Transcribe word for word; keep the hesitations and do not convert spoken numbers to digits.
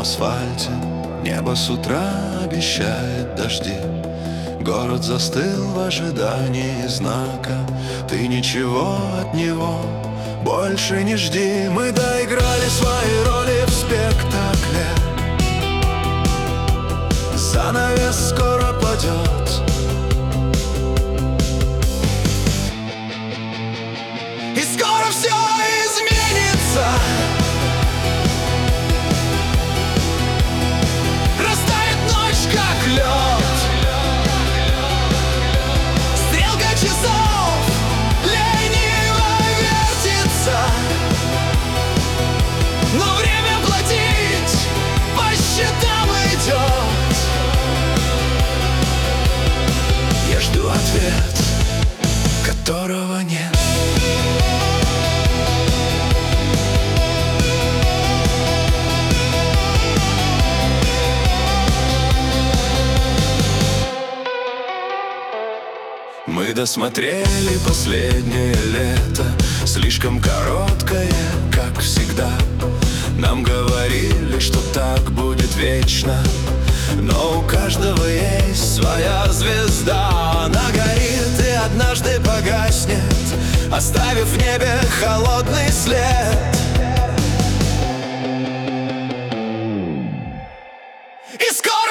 асфальте. Небо с утра обещает дожди. Город застыл в ожидании знака. Ты ничего от него больше не жди. Мы доиграли свои роли в спектакле. Занавес скоро падет. И скоро все изменится. Растает ночь, как лед. Стрелка часов лениво вертится. Но время платить по счетам идет. Я жду ответ, которого нет. Мы досмотрели последнее лето, слишком короткое, как всегда. Нам говорили, что так будет вечно, но у каждого есть своя звезда. Она горит и однажды погаснет, оставив в небе холодный след. И скоро